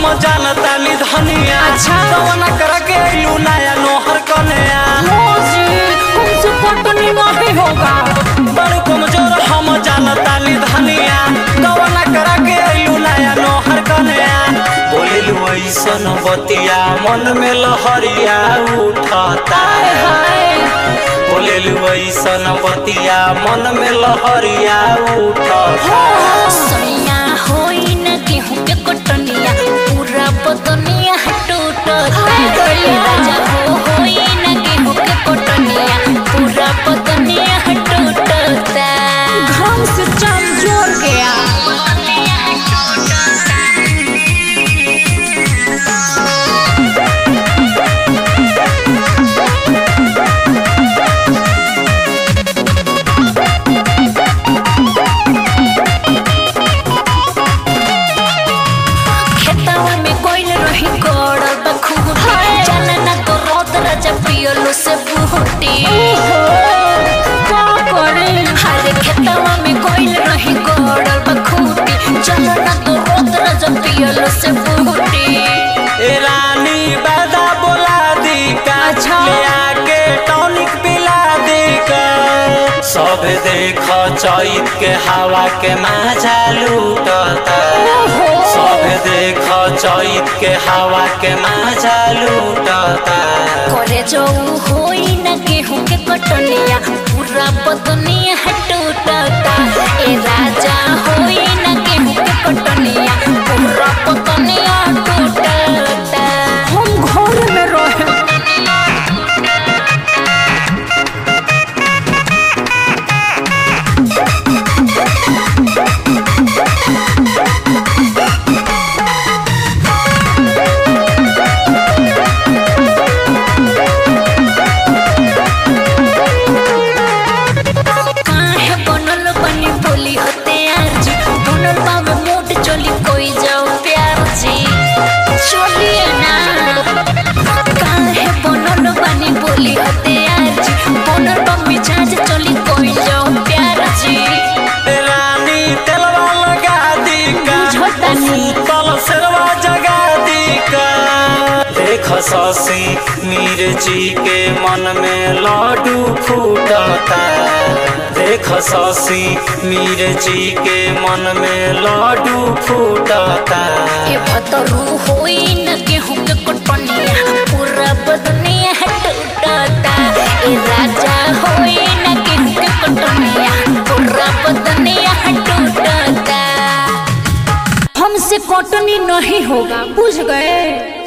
हम जानता नी धनिया। अच्छा कवना करा के अइलू नया नोहर कन्या। हमसे पटनी नहीं होगा। बड़ कमजोर हम जानता नी धनिया। कवना करा के अइलू नया नोहर कन्या। बोलिलू ऐसन बतिया मन में लहरिया उठता। बोलिलू ऐसन बतिया मन में लहरिया उठता। सैया होई न गेहूं के कटनिया पूरा बदनिया टूटता। राजा होई न गेहूं के कटनिया पूरा बदनिया टूटता। घाम से चाम जोर गया। पियलो से बुहटी हरे खेतवा में कोइल रही गोड़ल बखूटी। चलो ना तो रोत रज पियलो से बुहटी। ए रानी बादा बोला दी का। ले आके टॉनिक पिला दी का। सब देख चैत के हवा के मजा लूटता। सब देख चैत के हवा के मजा लूटता। करे जो होई न गेहूं के कटनिया पूरा बदनिया टूटता। ए राजा होई न गेहूं के कटनिया पूरा बदनिया टूटता। हम घर में रहे शशि मिर्ची के मन में लाडू फूटता। देख शशि मिर्ची के मन में लाडू फूटता। ए भतरू होई न गेहूं के कटनिया पूरा बदनिया टूटता। ए राजा होई न गेहूं के कटनिया पूरा बदनिया टूटता। हमसे कटनी नहीं होगा, बुझ गए।